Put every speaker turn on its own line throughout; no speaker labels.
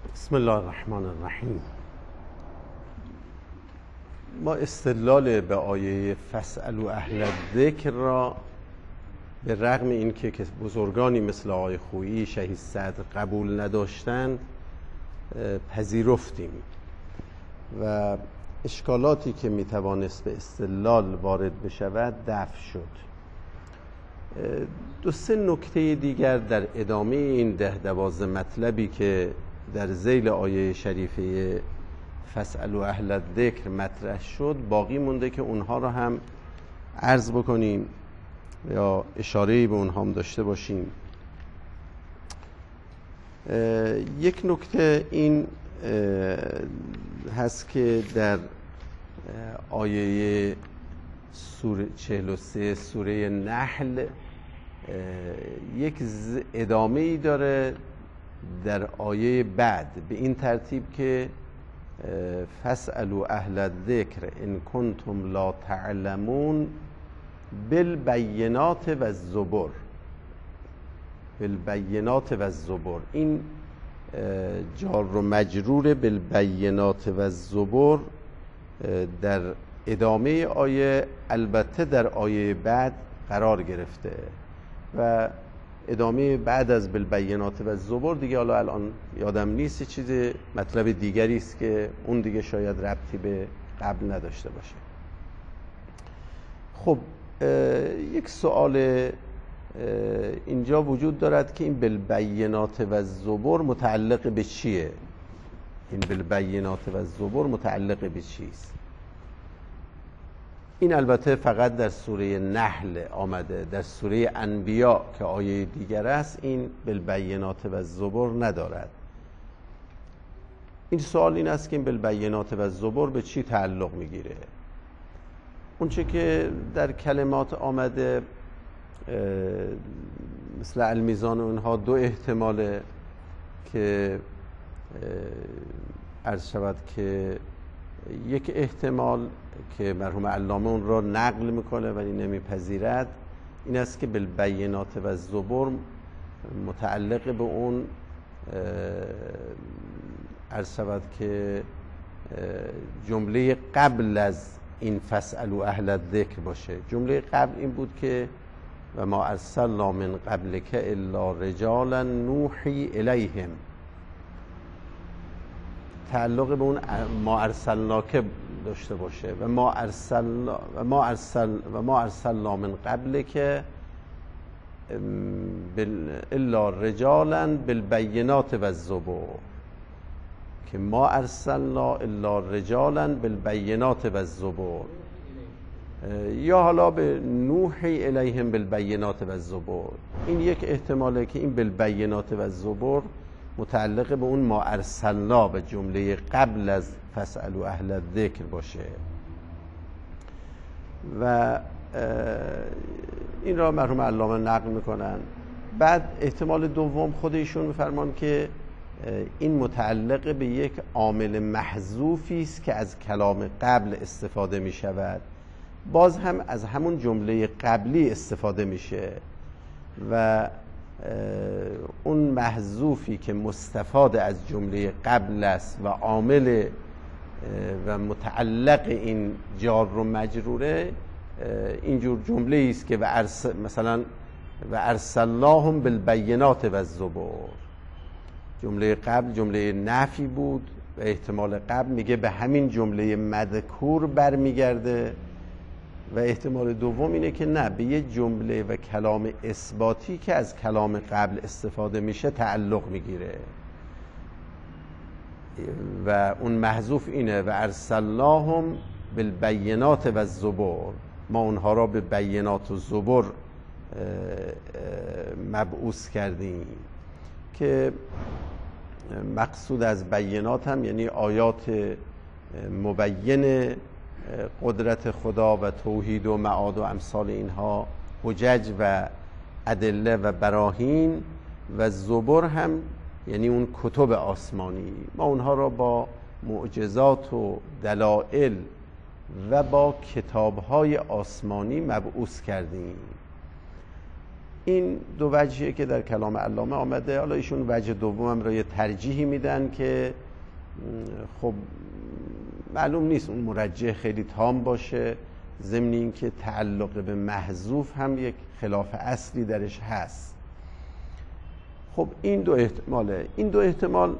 بسم الله الرحمن الرحیم. ما استدلال به آیه فاسألوا اهل الذکر را به رغم اینکه بزرگانی مثل آقای خویی، شهید صدر قبول نداشتند پذیرفتیم و اشکالاتی که میتوانست به استدلال وارد بشود دفع شد. دو سه نکته دیگر در ادامه این 10-12 مطلبی که در ذیل آیه شریفه فاسألوا اهل الذکر مطرح شد باقی مونده که اونها را هم عرض بکنیم یا اشاره‌ای به اونها هم داشته باشیم. یک نکته این هست که در آیه سوره 43 سوره نحل یک ادامه‌ای داره در آیه بعد به این ترتیب که فاسألوا اهل الذکر ان کنتم لا تعلمون بالبینات و الزبر. بالبینات و الزبر، این جار و مجرور بالبینات و الزبر در ادامه آیه البته در آیه بعد قرار گرفته و ادامه بعد از بالبینات و الزبر دیگه حالا الان یادم نیست، چیز مطلب دیگری است که اون دیگه شاید ربطی به قبل نداشته باشه. خب یک سوال اینجا وجود دارد که این بالبینات و الزبر متعلق به چیه؟ این بالبینات و الزبر متعلق به چیست؟ این البته فقط در سوره نحل آمده، در سوره انبیاء که آیه دیگر است این بالبینات و الزبر ندارد. این سوال این است که این بالبینات و الزبر به چی تعلق میگیره؟ اونچه که در کلمات آمده مثل المیزان و اینها دو احتماله که عرض شود که یک احتمال که مرحوم علامه اون را نقل میکنه ولی نمیپذیرد این است که بالبینات و الزبر متعلق به اون عرض شود که جمله قبل از این فاسألوا اهل الذکر باشه. جمله قبل این بود که و ما ارسلنا من قبلک الا رجالا نوحی الیهم، تعلق به اون ما ارسلناک داشته باشه و ما ارسلنا من قبلک الا رجالا بالبینات و الزبر، که ما ارسلنا الا رجالا بالبینات و الزبر، یا حالا به نوحی الیهم بالبینات و الزبر. این یک احتماله که این بالبینات و الزبر متعلق به اون ما ارسلنا به جمله قبل از فاسألوا اهل الذکر باشه و این را مرحوم علامه نقل میکنن. بعد احتمال دوم خود ایشون میفرمان که این متعلق به یک عامل محذوفی است که از کلام قبل استفاده می شود، باز هم از همون جمله قبلی استفاده میشه و اون محذوفی که مستفاد از جمله قبل است و عامل و متعلق این جار و مجروره اینجور جمله است که مثلا و ارسلناهم بالبینات و الزبر. جمله قبل جمله نفی بود و احتمال قبل میگه به همین جمله مذکور برمیگرده و احتمال دوم اینه که نه، به یه جمله و کلام اثباتی که از کلام قبل استفاده میشه تعلق میگیره و اون محذوف اینه و ارسلناهم بالبینات و الزبر، ما اونها را به بینات و زبر مبعوث کردیم که مقصود از بینات هم یعنی آیات مبین قدرت خدا و توحید و معاد و امثال اینها، حجج و ادله و براهین، و زبر هم یعنی اون کتب آسمانی، ما اونها را با معجزات و دلائل و با کتابهای آسمانی مبعوث کردیم. این دو وجهیه که در کلام علامه آمده. حالا ایشون وجه دومم را یه ترجیحی میدن که خب معلوم نیست اون مرجح خیلی تام باشه، ضمن این که تعلق به محذوف هم یک خلاف اصلی درش هست. خب این دو احتماله. این دو احتمال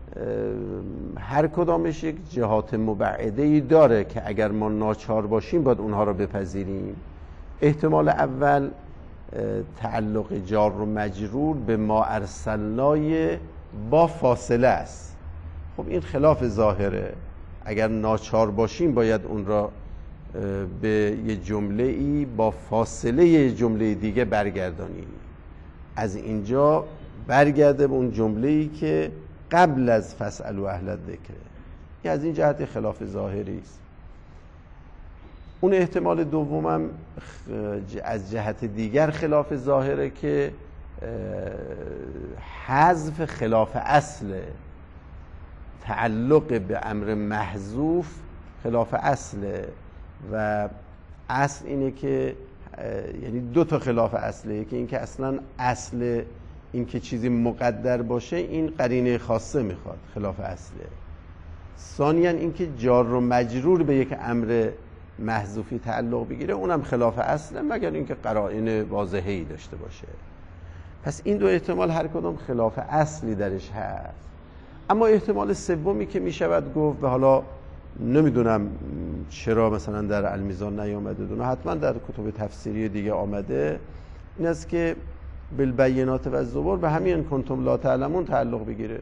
هر کدامش یک جهات مبعده‌ای داره که اگر ما ناچار باشیم باید اونها رو بپذیریم. احتمال اول تعلق جار و مجرور به ما ارسلنای با فاصله است. خب این خلاف ظاهره. اگر ناچار باشیم باید اون را به یه جمله‌ای با فاصله یه جمله دیگه برگردانیم. از اینجا برگرده به اون جمله‌ای که قبل از فاسألوا اهل الذکر. که از این جهت خلاف ظاهری است. اون احتمال دومم از جهت دیگر خلاف ظاهره که حذف خلاف اصله. تعلق به امر محذوف خلاف اصله و اصل اینه که یعنی دو تا خلاف اصله، که اینکه اصلا اصل اینکه چیزی مقدر باشه این قرینه خاصه میخواد، خلاف اصله. ثانیاً اینکه جار و مجرور به یک امر محذوفی تعلق بگیره اونم خلاف اصله، مگر اینکه قرائن واضحه‌ای داشته باشه. پس این دو احتمال هر کدوم خلاف اصلی درش هست. اما احتمال سومی که میشود گفت، به حالا نمیدونم چرا مثلا در المیزان نیامده، دونه حتما در کتب تفسیری دیگه آمده، این است که بالبینات و الزبر به همین کنتم لا تعلمون تعلق بگیره.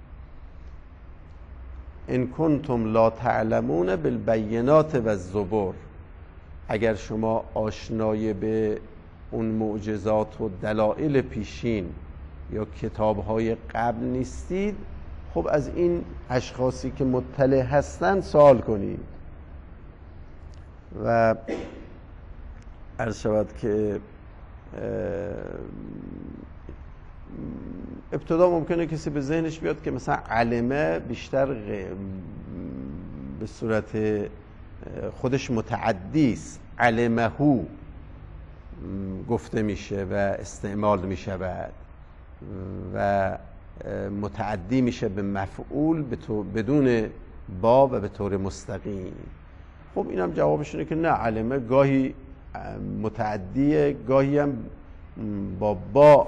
ان کنتم لا تعلمون بالبینات و الزبر، اگر شما آشنای به اون معجزات و دلائل پیشین یا کتاب‌های قبل نیستید، خب از این اشخاصی که مطلع هستن سوال کنید. و عرض شود که ابتدا ممکنه کسی به ذهنش بیاد که مثلا علمه بیشتر به صورت خودش متعدی است، علمهو گفته میشه و استعمال میشود و متعدی میشه به مفعول بدون با و به طور مستقیم. خب اینم جوابشونه که نه، علمه گاهی متعدیه، گاهی هم با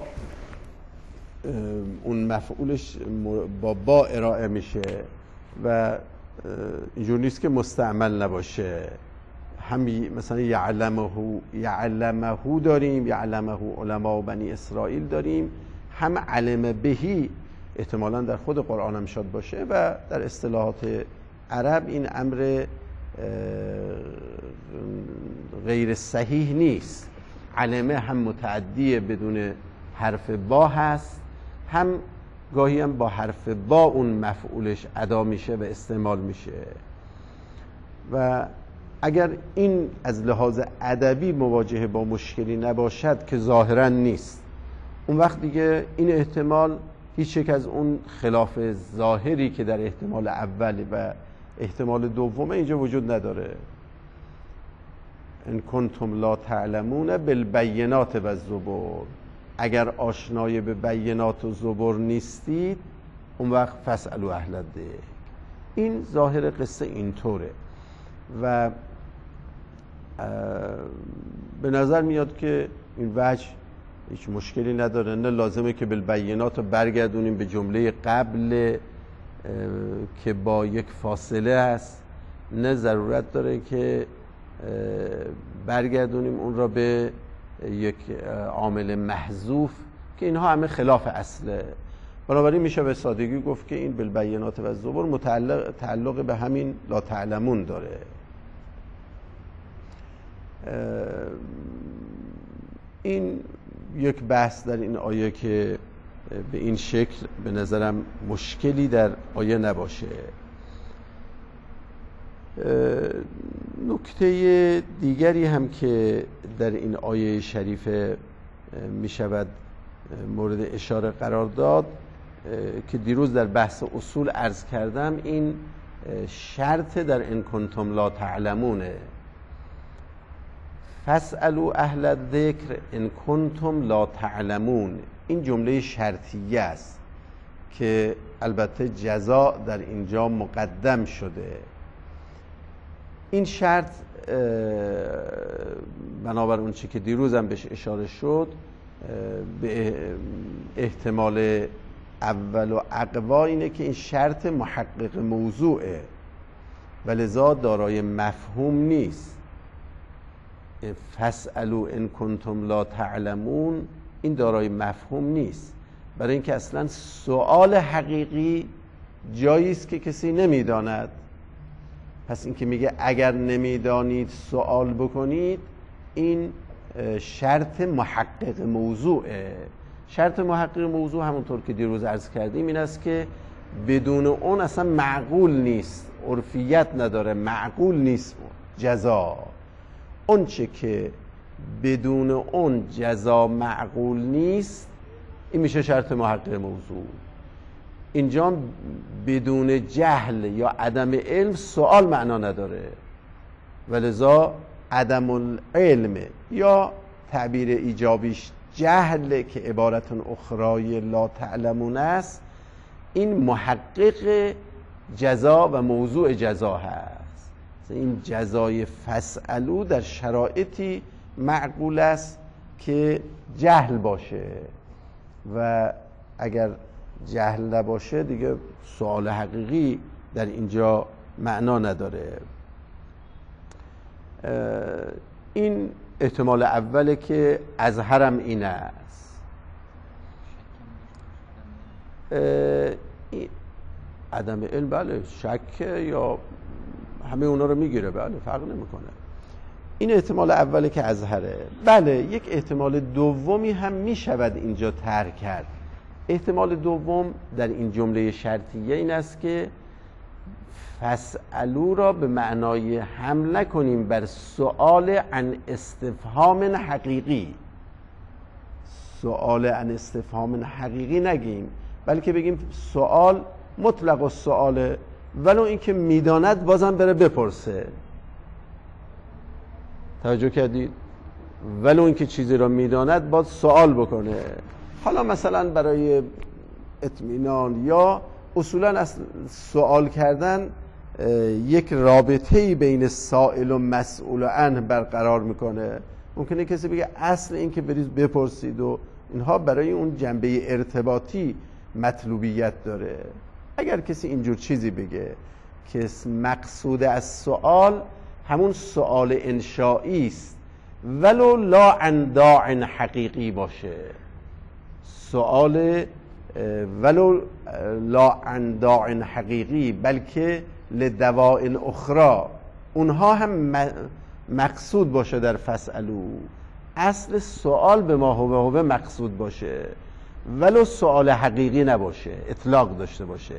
اون مفعولش با ارائه میشه و اینجور نیست که مستعمل نباشه. هم مثلا یعلمهو داریم، یعلمهو علماء بنی اسرائیل داریم، هم علم بهی احتمالاً در خود قرآن هم شاد باشه و در اصطلاحات عرب این امر غیر صحیح نیست. علمه هم متعدی بدون حرف با هست، هم گاهی هم با حرف با اون مفعولش ادا میشه و استعمال میشه. و اگر این از لحاظ ادبی مواجهه با مشکلی نباشد که ظاهرا نیست، اون وقت دیگه این احتمال هیچ یک از اون خلاف ظاهری که در احتمال اولی و احتمال دومه اینجا وجود نداره. ان کنتم لا تعلمون بالبینات و الزبر، اگر آشنای به بینات و زبر نیستید اون وقت فاسألوا اهل الذکر. این ظاهر قصه اینطوره و به نظر میاد که این وجه هیچ مشکلی نداره. نه لازمه که بالبینات رو برگردونیم به جمله قبل که با یک فاصله است، نه ضرورت داره که برگردونیم اون را به یک عامل محذوف که اینها همه خلاف اصله. بنابراین میشه به سادگی گفت که این بالبینات و الزبر تعلق به همین لا تعلمون داره. این یک بحث در این آیه که به این شکل به نظرم مشکلی در آیه نباشه. نکته دیگری هم که در این آیه شریفه می شود مورد اشاره قرار داد که دیروز در بحث اصول عرض کردم، این شرط در ان کنتم لا تعلمونه. فاسألوا اهل الذکر ان کنتم لا تعلمون، این جمله شرطیه است که البته جزا در اینجا مقدم شده. این شرط بنابر اون چی که دیروزم بهش اشاره شد به احتمال اول و اقوا اینه که این شرط محقق موضوعه و لذا دارای مفهوم نیست. فاسألوا ان کنتم لا تعلمون این دارای مفهوم نیست، برای اینکه اصلا سؤال حقیقی جایی است که کسی نمیداند. پس این که میگه اگر نمیدانید سوال بکنید، این شرط محقق موضوعه. شرط محقق موضوع همونطور که دیروز عرض کردیم این است که بدون اون اصلا معقول نیست، عرفیت نداره، معقول نیست جزا. اون چه که بدون اون جزا معقول نیست این میشه شرط محقق موضوع. اینجا بدون جهل یا عدم علم سوال معنا نداره و لذا عدم العلم یا تعبیر ایجابیش جهل که عبارت اخرای لا تعلمون است، این محقق جزا و موضوع جزا هست. این جزای فاسألو در شرایطی معقول است که جهل باشه و اگر جهل نباشه دیگه سوال حقیقی در اینجا معنا نداره. این احتمال اوله که اظهرم این است. عدم علم بله، شک یا همه اونا رو میگیره، بله فرق نمیکنه. این احتمال اوله که اظهره. بله یک احتمال دومی هم میشود اینجا طرح کرد. احتمال دوم در این جمله شرطیه این است که فاسألو را به معنای حمل نکنیم بر سؤال عن استفهام حقیقی. سؤال عن استفهام حقیقی نگیم، بلکه بگیم سؤال مطلق السؤال، ولو اینکه میداند بازم بره بپرسه. توجه کردید؟ ولو اینکه چیزی را میداند باز سوال بکنه. حالا مثلا برای اطمینان یا اصولا از سوال کردن یک رابطه‌ای بین سائل و مسئول عنه برقرار میکنه. ممکنه کسی بگه اصل این که برید بپرسید و اینها برای اون جنبه ارتباطی مطلوبیت داره. اگر کسی اینجور چیزی بگه که مقصود از سوال همون سوال انشائی است ولو لا عن داع حقیقی باشه، سوال ولو لا عن داع حقیقی بلکه لدواء اخرى، اونها هم مقصود باشه در فاسألو، اصل سوال به ما هو مقصود باشه ولو سوال حقیقی نباشه، اطلاق داشته باشه.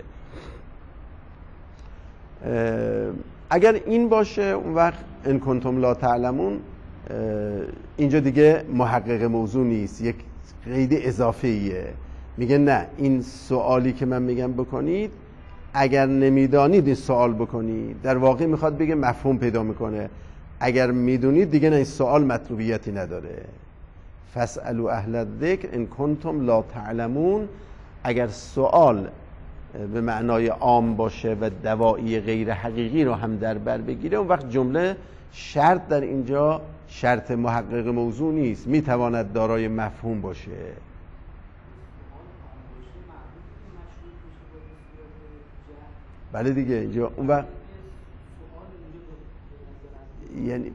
اگر این باشه اون وقت ان کنتم لا تعلمون اینجا دیگه محقق موضوع نیست، یک قید اضافیه. میگه نه، این سوالی که من میگم بکنید اگر نمیدانید این سوال بکنید، در واقع میخواد بگه مفهوم پیدا میکنه. اگر میدونید دیگه نه، این سوال مطلوبیتی نداره. فاسألوا اهل الذکر ان کنتم لا تعلمون، اگر سوال به معنای عام باشه و دواعی غیر حقیقی رو هم در بر بگیره، اون وقت جمله شرط در اینجا شرط محقق موضوع نیست، میتواند دارای مفهوم باشه. بله دیگه اینجا اون وقت یعنی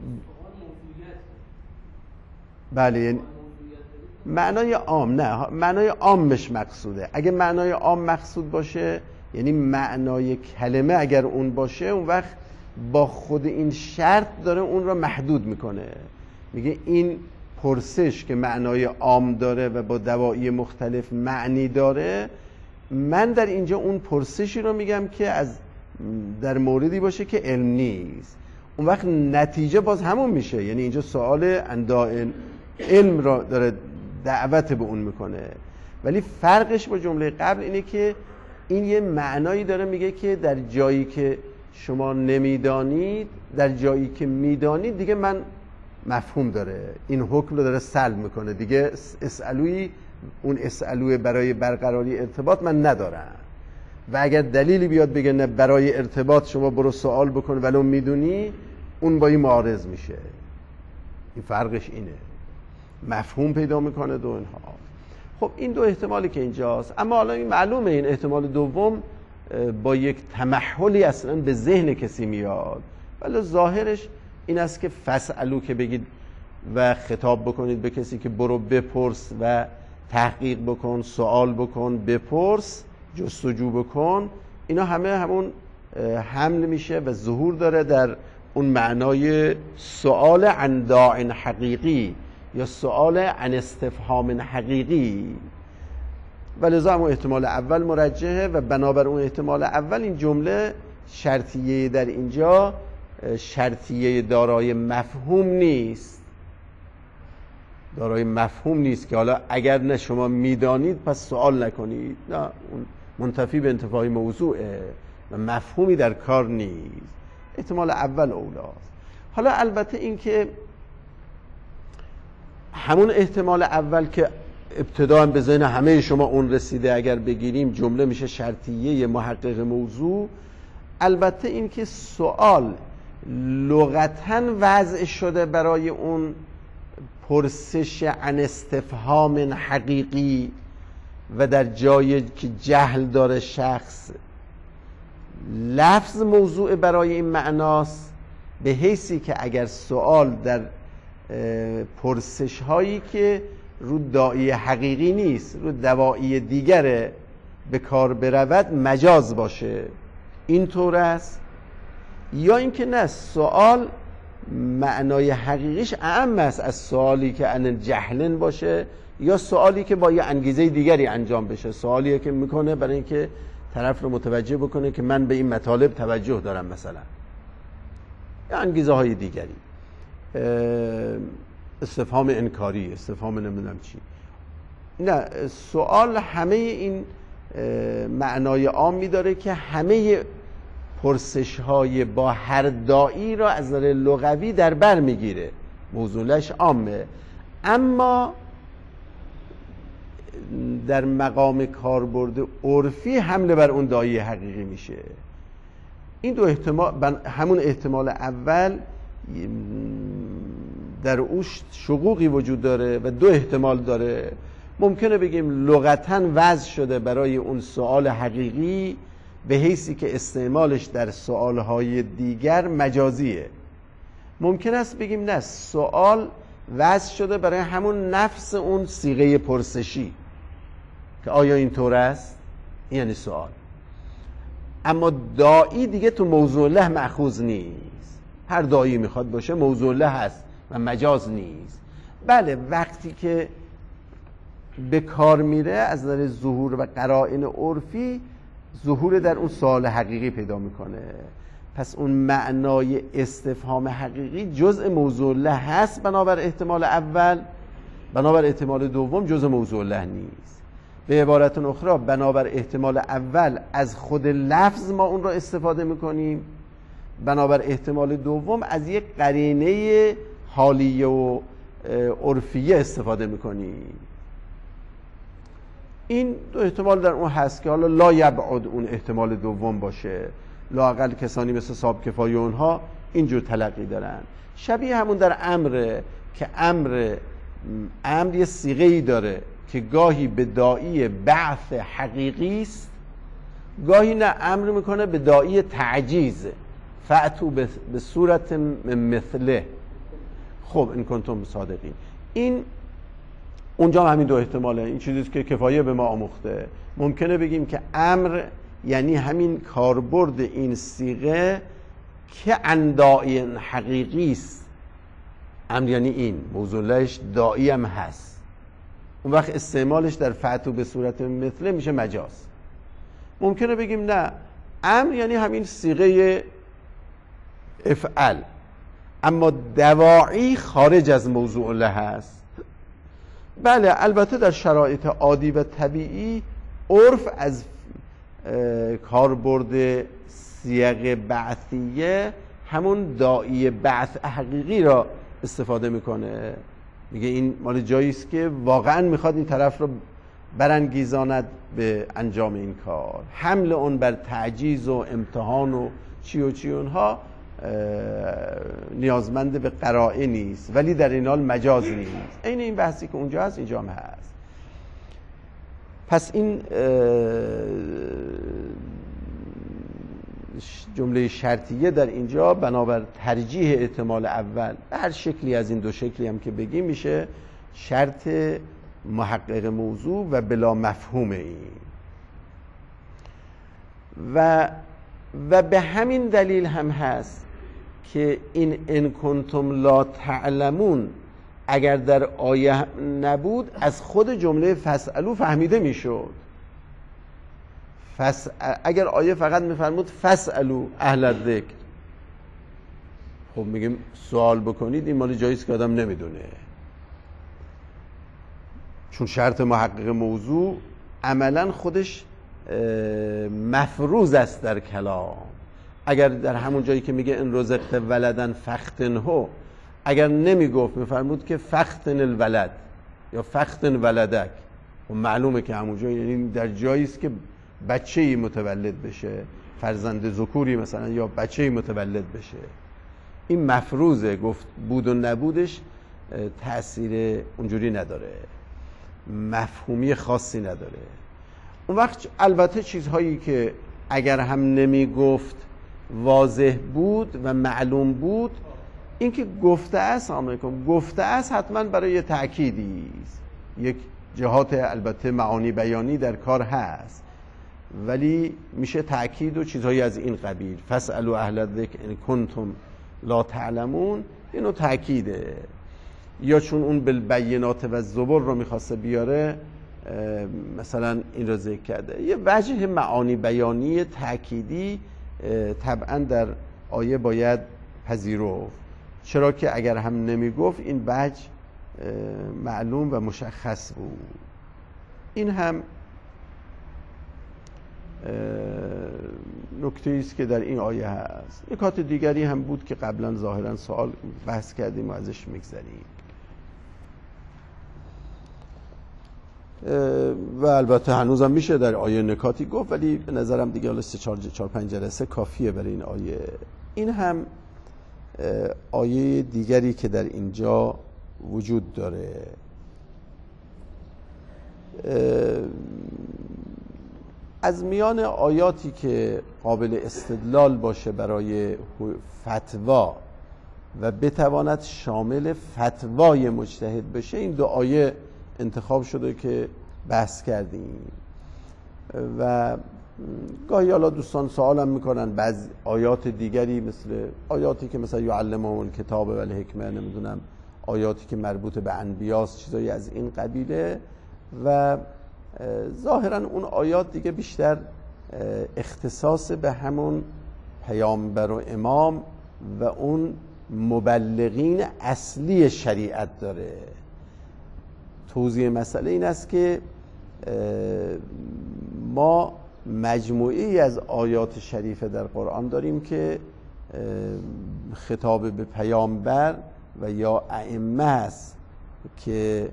بله یعنی معنای عام، نه معنای عامش مقصوده. اگه معنای عام مقصود باشه یعنی معنای کلمه اگر اون باشه، اون وقت با خود این شرط داره اون را محدود میکنه. میگه این پرسش که معنای عام داره و با دواعی مختلف معنی داره، من در اینجا اون پرسشی رو میگم که از در موردی باشه که علم نیست. اون وقت نتیجه باز همون میشه، یعنی اینجا سوال انداء علم را داره دعوت به اون میکنه. ولی فرقش با جمله قبل اینه که این یه معنایی داره، میگه که در جایی که شما نمیدانید، در جایی که میدانید دیگه من مفهوم داره، این حکم رو داره سلب میکنه دیگه. اسالوی اون اسالوی برای برقراری ارتباط من ندارم، و اگر دلیلی بیاد بگه نه برای ارتباط شما برو سوال بکن ولو میدونی، اون با این معارض میشه. این فرقش اینه، مفهوم پیدا میکنه دو اینها. خب این دو احتمالی که اینجاست، اما حالا این معلومه این احتمال دوم با یک تمحلی اصلا به ذهن کسی میاد، ولی ظاهرش این است که فسألو که بگید و خطاب بکنید به کسی که برو بپرس و تحقیق بکن، سوال بکن، بپرس، جستجو بکن، اینا همون حمل میشه و ظهور داره در اون معنای سوال عن داع حقیقی یا سوال عن استفهام حقیقی. ولذا هم احتمال اول مرجحه و بنابر اون احتمال اول این جمله شرطیه در اینجا شرطیه دارای مفهوم نیست، دارای مفهوم نیست که حالا اگر نه شما میدانید پس سوال نکنید، نه، اون منتفی به انتفاع موضوعه و مفهومی در کار نیست. احتمال اول اولاست. حالا البته این که همون احتمال اول که ابتدا به ذهن همه شما اون رسیده، اگر بگیریم جمله میشه شرطیه محقق موضوع. البته این که سوال لغتاً وضع شده برای اون پرسش عن استفهام حقیقی و در جایی که جهل داره شخص لفظ موضوع برای این معناست، به حیثی که اگر سوال در پرسش هایی که رو داعی حقیقی نیست، رو دواعی دیگره به کار برود مجاز باشه، اینطور است. یا اینکه نه، سوال معنای حقیقیش اعم است از سوالی که عن جهلن باشه یا سوالی که با یه انگیزه دیگری انجام بشه، سوالی که میکنه برای اینکه طرف رو متوجه بکنه که من به این مطالب توجه دارم مثلا، یا انگیزه های دیگری، استفهام انکاری، استفهام نمیدونم چی. نه، سوال همه این معنای عامی داره که همه پرسش های با هر داعی را از نظر لغوی در بر میگیره، موضوعش عامه، اما در مقام کاربرد عرفی حمله بر اون داعی حقیقی میشه. این دو احتمال، همون احتمال اول در اوش شقوقی وجود داره و دو احتمال داره. ممکنه بگیم لغتاً وضع شده برای اون سوال حقیقی به حیثی که استعمالش در سوالهای دیگر مجازیه. ممکن است بگیم نه، سوال وضع شده برای همون نفس اون صیغه پرسشی که آیا اینطور است؟ یعنی سوال. اما داعی دیگه تو موضوع له مأخوذ نیست. هر داعی میخواد باشه موضوع له هست و مجاز نیست. بله، وقتی که به کار میره از نظر ظهور و قرائن عرفی، ظهور در اون سوال حقیقی پیدا میکنه. پس اون معنای استفهام حقیقی جزء موضوع له هست بنابر احتمال اول، بنابر احتمال دوم جزء موضوع له نیست. به عبارت اخرى بنابر احتمال اول از خود لفظ ما اون رو استفاده میکنیم، بنابر احتمال دوم از یک قرینه حالیه و عرفیه استفاده میکنیم. این دو احتمال در اون هست که حالا لا یبعد اون احتمال دوم باشه، لااقل کسانی مثل صاحب کفایه اونها اینجور تلقی دارن. شبیه همون در امره که امر یه صیغه‌ای داره که گاهی به داعی بعث حقیقی است، گاهی نه امر میکنه به داعی تعجیز، فأتوا به صورت مثله. خب این کنتم صادقین. این اونجا هم همین دو احتماله. این چیزیست که کفایه به ما آموخته. ممکنه بگیم که امر یعنی همین کاربرد این صیغه که عن داعی حقیقی است. امر یعنی این موضوعش داعی هم هست، اون وقت استعمالش در فأتوا به صورت مثله میشه مجاز. ممکنه بگیم نه، امر یعنی همین صیغه افعل، اما دواعی خارج از موضوع له هست. بله، البته در شرایط عادی و طبیعی عرف از کاربرد صیغ بعثیه همون داعی بعث حقیقی را استفاده میکنه، میگه این مال جایی است که واقعا میخواد این طرف رو برانگیزاند به انجام این کار. حمل اون بر تعجیز و امتحان و چی و چی اونها نیازمند به قرائن نیست، ولی در این حال مجاز نیست. این بحثی که اونجا هست اینجا هم هست. پس این جمله شرطیه در اینجا بنابر ترجیح احتمال اول به هر شکلی از این دو شکلی هم که بگیم میشه شرط محقق موضوع و بلا مفهوم این. و به همین دلیل هم هست که این ان کنتم لا تعلمون اگر در آیه نبود از خود جمله فاسالو فهمیده میشد. اگر آیه فقط میفرمود فاسالو اهل الذکر، خب میگیم سوال بکنید، این مال جایی است که آدم نمیدونه، چون شرط محقق موضوع عملا خودش مفروض است در کلام. اگر در همون جایی که میگه ان رزقت ولدن فختنه، اگر نمیگفت میفرمود که فختن الولد یا فختن ولدک، خب معلومه که همون جایی یعنی در جایی است که بچه‌ای متولد بشه، فرزند ذکوری مثلا، یا بچه‌ای متولد بشه. این مفروضه، گفت بود و نبودش تأثیر اونجوری نداره، مفهومی خاصی نداره. اون وقت البته چیزهایی که اگر هم نمی گفت واضح بود و معلوم بود، این که گفته است، گفته است حتما برای تأکیدی است، یک جهات البته معانی بیانی در کار هست، ولی میشه تأکید و چیزهایی از این قبیل. فاسالوا اهل الذکر ان کنتم لا تعلمون، اینو تأکیده. یا چون اون بالبینات و الزبر رو میخواسته بیاره، مثلا این رو ذکر کرده. یه وجه معانی بیانی تأکیدی طبعا در آیه باید پذیرفت، چرا که اگر هم نمیگفت این وجه معلوم و مشخص بود. این هم نکته است که در این آیه هست. نکات دیگری هم بود که قبلا ظاهرا سوال بحث کردیم و ازش میگذریم. و البته هنوزم میشه در آیه نکاتی گفت، ولی به نظرم دیگه حالا 4-5 جلسه کافیه برای این آیه. این هم آیه دیگری که در اینجا وجود داره. از میان آیاتی که قابل استدلال باشه برای فتوا و بتواند شامل فتوای مجتهد بشه، این دو آیه انتخاب شده که بحث کردیم. و گاهی حالا دوستان سوالم میکنن بعض آیات دیگری، مثل آیاتی که مثلا یعلمهم الکتاب و الحکمه، نمیدونم آیاتی که مربوط به انبیاست، چیزایی از این قبیله. و ظاهرا اون آیات دیگه بیشتر اختصاص به همون پیامبر و امام و اون مبلغین اصلی شریعت داره. توضیح مسئله این است که ما مجموعی از آیات شریفه در قرآن داریم که خطاب به پیامبر و یا ائمه است که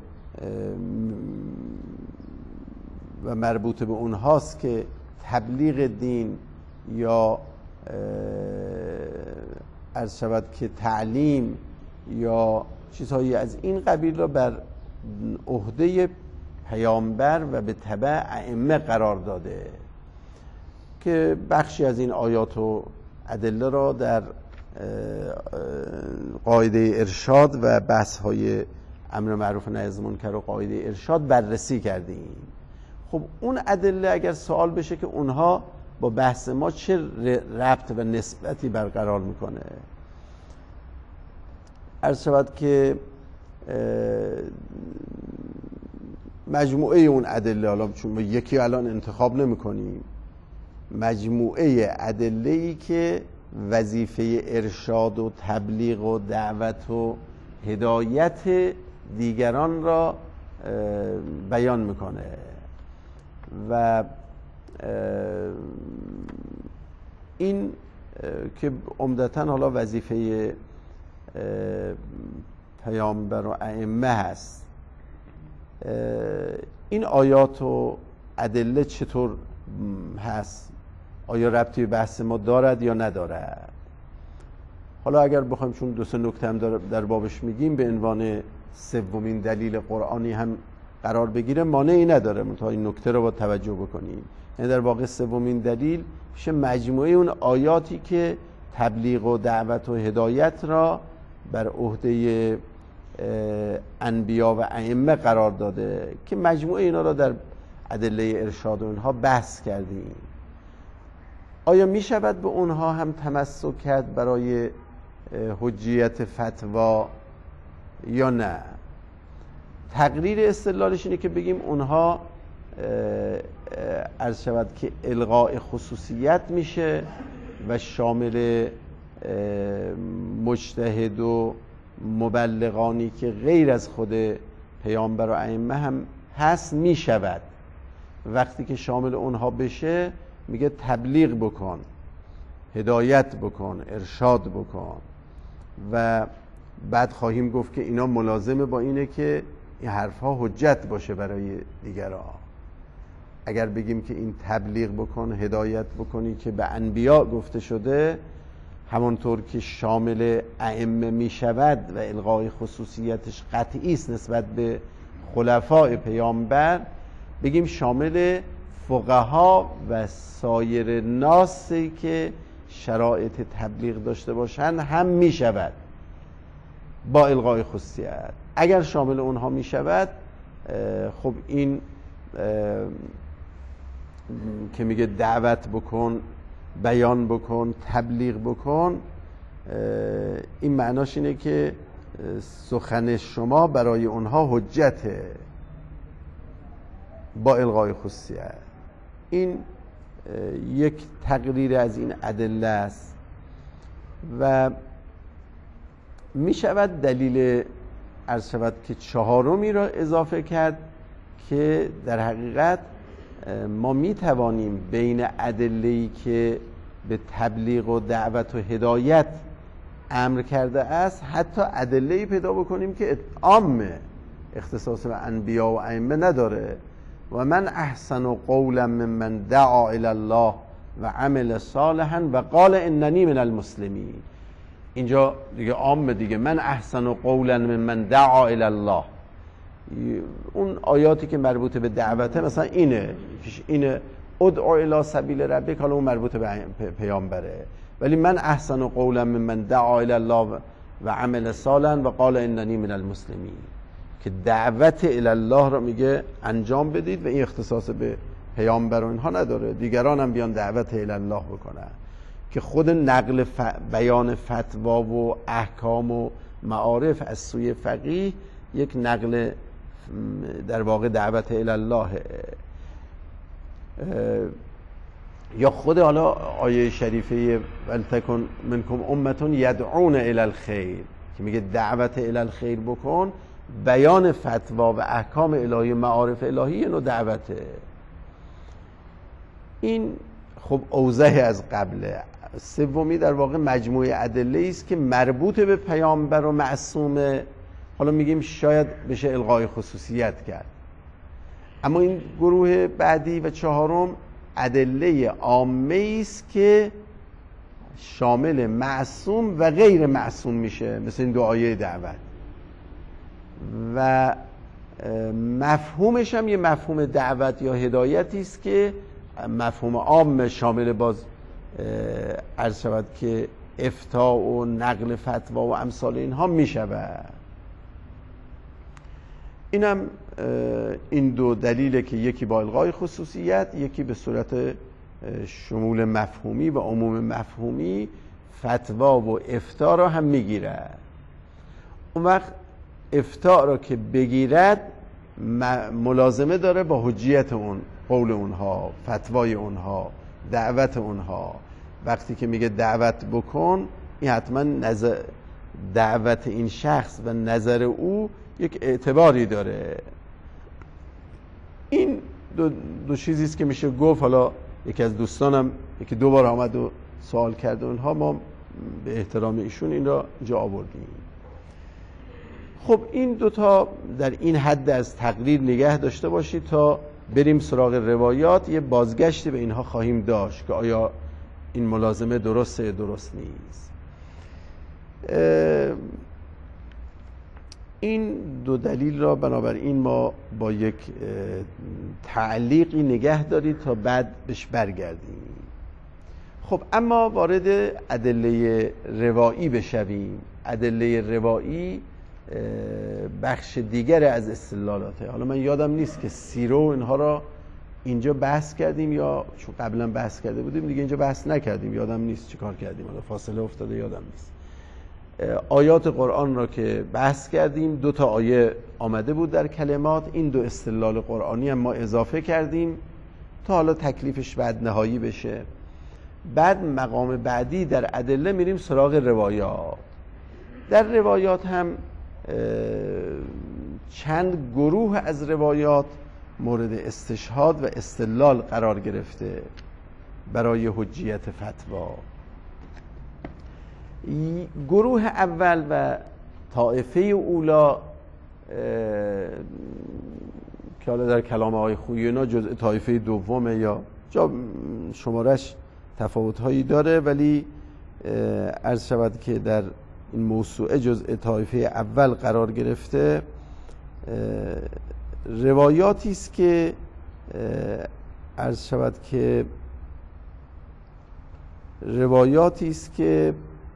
و مربوط به اونهاست که تبلیغ دین یا عرض شود که تعلیم یا چیزهایی از این قبیل را بر عهده پیامبر و به تبع ائمه قرار داده، که بخشی از این آیات و ادله را در قاعده ارشاد و بحث‌های امر معروف و نهی از منکر و قاعده ارشاد بررسی کردیم. خب اون ادله اگر سوال بشه که اونها با بحث ما چه ربط و نسبتی برقرار میکنه، عرض شود که مجموعه اون ادله، حالا چون ما یکی الان انتخاب نمی‌کنیم، مجموعه ادله‌ای که وظیفه ارشاد و تبلیغ و دعوت و هدایت دیگران را بیان میکنه. و این که عمدتاً حالا وظیفه پیامبر و ائمه هست. این آیات و ادله چطور هست؟ آیا ربطی به بحث ما دارد یا ندارد؟ حالا اگر بخوایم چون دو سه نکته هم در بابش میگیم به عنوان سومین دلیل قرآنی هم قرار بگیره مانعی نداره، منتها این نکته رو با توجه بکنیم. یعنی در واقع سومین دلیل میشه مجموعه اون آیاتی که تبلیغ و دعوت و هدایت را بر عهده انبیا و ائمه قرار داده که مجموعه اینا را در ادله ارشاد و اینها بحث کردیم. آیا می شود به اونها هم تمسک کرد برای حجیت فتوا یا نه؟ تقریر استدلالش اینه که بگیم اونها عرض شود که الغاء خصوصیت میشه و شامل مجتهد و مبلغانی که غیر از خود پیامبر و ائمه هم هست می شود. وقتی که شامل اونها بشه میگه تبلیغ بکن، هدایت بکن، ارشاد بکن. و بعد خواهیم گفت که اینا ملازمه با اینه که این حرفها حجت باشه برای دیگران. اگر بگیم که این تبلیغ بکن، هدایت بکنی که به انبیا گفته شده، همانطور که شامل ائمه می شود و الغای خصوصیتش قطعی است نسبت به خلفاء پیامبر، بگیم شامل فقها و سایر ناسی که شرایط تبلیغ داشته باشند هم می شود با الغای خصوصیت. اگر شامل اونها می شود، خب این که میگه دعوت بکن، بیان بکن، تبلیغ بکن، این معناش اینه که سخن شما برای اونها حجته با الغای خصوصیت. این یک تقریر از این ادله است و می شود دلیل عرض شود که چهارمی را اضافه کرد که در حقیقت ما می توانیم بین ادله‌ای که به تبلیغ و دعوت و هدایت امر کرده است حتی ادله‌ای پیدا بکنیم که عامه، اختصاص به انبیا و ائمه نداره. و من احسن قولا ممن دعا الی الله و عمل صالحا و قال اننی من المسلمین. اینجا دیگه عامه دیگه، من احسن قولا ممن دعا الی الله. اون آیاتی که مربوط به دعوته مثلا اینه ادعو الی سبیل ربک، حالا اون مربوط به پیامبره. ولی من احسن قولا ممن دعا الی الله و عمل صالحا و قال اننی من المسلمین، که دعوت الی الله رو میگه انجام بدید و این اختصاص به پیامبر و اینها نداره، دیگران هم بیان دعوت الی الله بکنن. که خود نقل بیان فتوا و احکام و معارف از سوی فقیه یک نقل در واقع دعوت الی الله. یا خود حالا آیه شریفه ولتکن منکم امة یدعون الی الخیر که میگه دعوت الی الخیر بکن، بیان فتوا و احکام الهی، معارف الهی نوع دعوته. این خب اوضح از قبله. سومی در واقع مجموعه ادله است که مربوط به پیامبر و معصومه. حالا میگیم شاید بشه الغای خصوصیت کرد، اما این گروه بعدی و چهارم ادله عامه است که شامل معصوم و غیر معصوم میشه، مثل این دعای دعوت. و مفهومش هم یه مفهوم دعوت یا هدایتی است که مفهوم عام شامل باز عرض شود که افتاء و نقل فتوا و امثال اینها می شود. اینم این دو دلیله که یکی با الغای خصوصیت، یکی به صورت شمول مفهومی و عموم مفهومی فتوا و افتاء را هم میگیره. اون وقت افتاء را که بگیرد ملازمه داره با حجیت اون قول اونها، فتوای اونها، دعوت اونها. وقتی که میگه دعوت بکن، این حتما دعوت این شخص و نظر او یک اعتباری داره. این دو چیزی است که میشه گفت. حالا یکی از دوستانم یکی دو بار آمد و سوال کرد، اونها ما به احترام ایشون این را جا آوردیم. خب این دوتا در این حد از تقریر نگه داشته باشید تا بریم سراغ روایات. یه بازگشتی به اینها خواهیم داشت که آیا این ملازمه درسته یا درست نیست. این دو دلیل را بنابراین ما با یک تعلیقی نگه دارید تا بعد بهش برگردیم. خب اما وارد ادله روایی بشویم. ادله روایی بخش دیگر از استدلالاته. حالا من یادم نیست که سیره و اینها را اینجا بحث کردیم یا چون قبلا بحث کرده بودیم دیگه اینجا بحث نکردیم، یادم نیست چی کار کردیم، حالا فاصله افتاده یادم نیست. آیات قرآن را که بحث کردیم 2 تا آیه آمده بود در کلمات، این 2 استدلال قرآنی هم ما اضافه کردیم تا حالا تکلیفش بعد نهایی بشه. بعد مقام بعدی در ادله میریم سراغ روایات. در روایات هم چند گروه از روایات مورد استشهاد و استدلال قرار گرفته برای حجیت فتوا. گروه اول و طائفه اولا که حالا در کلام آقای خویی اینا جزء طائفه دومه یا جا شمارش تفاوت‌هایی داره، ولی عرض شود که در این موسوعه جزء طائفه اول قرار گرفته. روایاتی است که عرض شود که روایاتی است که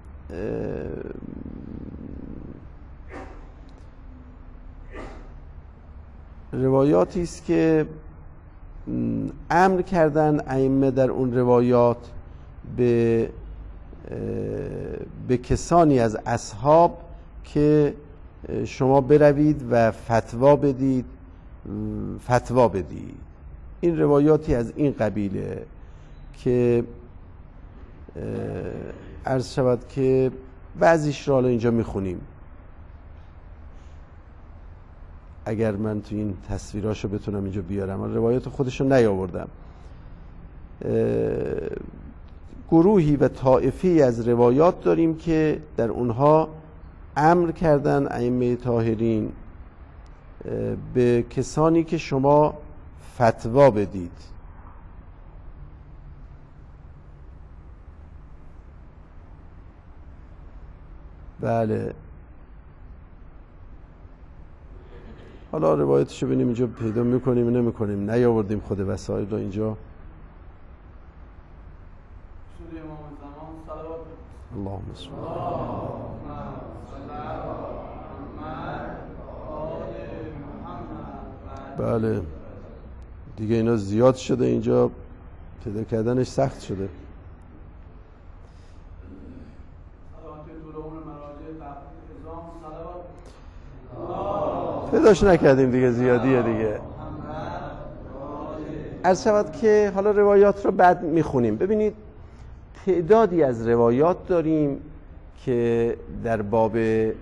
امر کردن ائمه در اون روایات به کسانی از اصحاب که شما بروید و فتوا بدید. این روایاتی از این قبیله که عرض شود که بعضیش را اینجا میخونیم. اگر من تو این تصویراشو بتونم اینجا بیارم، من روایات خودشو نیاوردم. گروهی و طائفی از روایات داریم که در اونها امر کردن ائمه طاهرین به کسانی که شما فتوا بدید. بله، حالا روایتشو ببینیم اینجا پیدا میکنیم نمیکنیم، نیاوردیم خود وسایل رو اینجا. اللهم صل بله دیگه اینا زیاد شده، اینجا پیدا کردنش سخت شده. پیداش نکردیم دیگه، زیادیه دیگه. عرض شود که حالا روایات رو بعد میخونیم. ببینید تعدادی از روایات داریم که در باب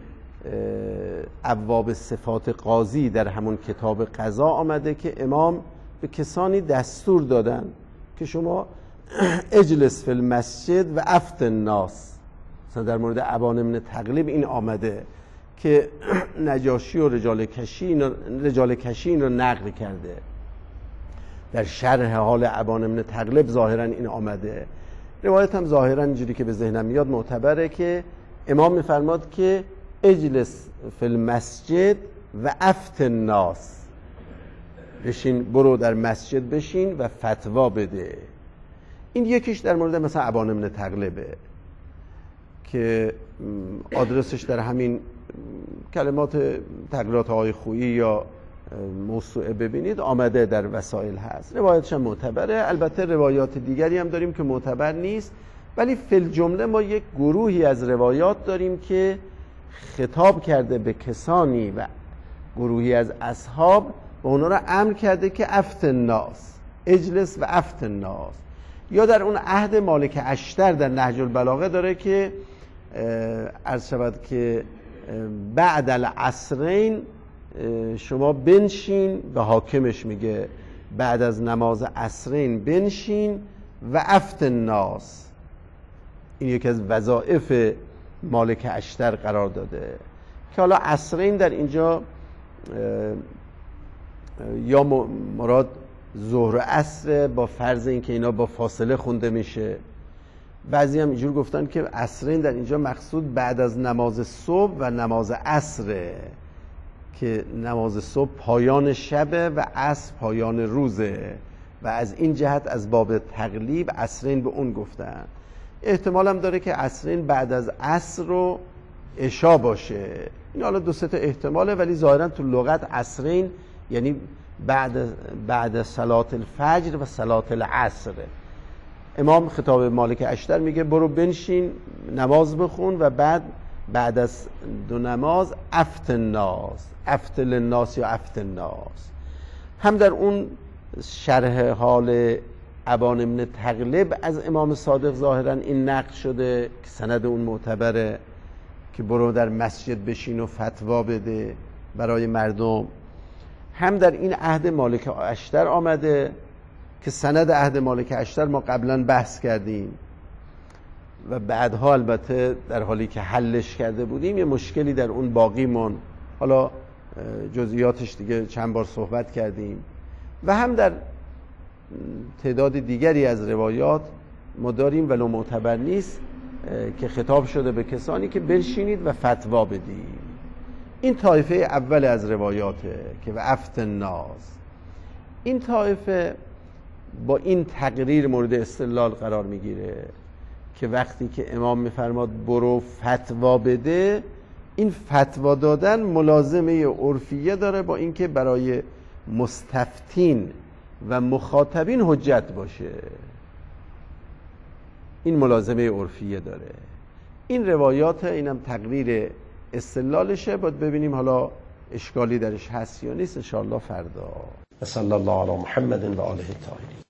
ابواب صفات قاضی در همون کتاب قضا آمده که امام به کسانی دستور دادن که شما اجلس فی المسجد و افتن الناس. مثلا در مورد ابان بن تغلب این آمده که نجاشی و رجال کشی این رو نقل کرده. در شرح حال ابان بن تغلب ظاهرا این آمده. روایت هم ظاهرا اینجوری که به ذهنم میاد معتبره که امام میفرماد که اجلس فی المسجد و افتن الناس، بشین، برو در مسجد بشین و فتوا بده. این یکیش در مورد مثلا ابان بن تغلبه که آدرسش در همین کلمات تقریرات آقای خویی یا موسوعه ببینید آمده، در وسائل هست. روایتش هم معتبره. البته روایات دیگری هم داریم که معتبر نیست، ولی فی الجمله ما یک گروهی از روایات داریم که خطاب کرده به کسانی و گروهی از اصحاب و اونا را امر کرده که افتن الناس، اجلس و افتن الناس. یا در اون عهد مالک اشتر در نهج البلاغه داره که عرض شود که بعد العصرین شما بنشین، به حاکمش میگه بعد از نماز عصرین بنشین و افتن الناس. این یکی از وظایف مالک اشتر قرار داده. که حالا عصرین در اینجا یا مراد ظهر و عصر با فرض اینکه اینا با فاصله خونده میشه. بعضی هم اینجور گفتن که عصرین در اینجا مقصود بعد از نماز صبح و نماز عصره، که نماز صبح پایان شبه و عصر پایان روزه و از این جهت از باب تقلیب عصرین به اون گفتن. احتمال هم داره که عصرین بعد از عصر و عشا باشه. این حالا دو سه تا احتماله، ولی ظاهرا تو لغت عصرین یعنی بعد صلات الفجر و صلات العصر. امام خطاب مالک اشتر میگه برو بنشین نماز بخون و بعد از دو نماز افت الناس، افت للناس یا افت الناس. هم در اون شرح حال ابان ابن تغلب از امام صادق ظاهرا این نقل شده که سند اون معتبره که برو در مسجد بشین و فتوا بده برای مردم. هم در این عهد مالک اشتر آمده که سند عهد مالک اشتر ما قبلا بحث کردیم و بعدها البته در حالی که حلش کرده بودیم یه مشکلی در اون باقی مون، حالا جزئیاتش دیگه چند بار صحبت کردیم. و هم در تعداد دیگری از روایات ما داریم ولو معتبر نیست که خطاب شده به کسانی که بنشینید و فتوا بدید. این طایفه اول از روایاته که و افت الناس. این طایفه با این تقریر مورد استدلال قرار میگیره که وقتی که امام میفرماد برو فتوا بده، این فتوا دادن ملازمه عرفیه داره با اینکه برای مستفتین و مخاطبین حجت باشه. این ملازمه عرفیه داره. این روایات، اینم تقریر استدلالشه. باید ببینیم حالا اشکالی درش هست یا نیست، ان شاء الله فردا. صلی الله علی محمد و آله الطاهرین.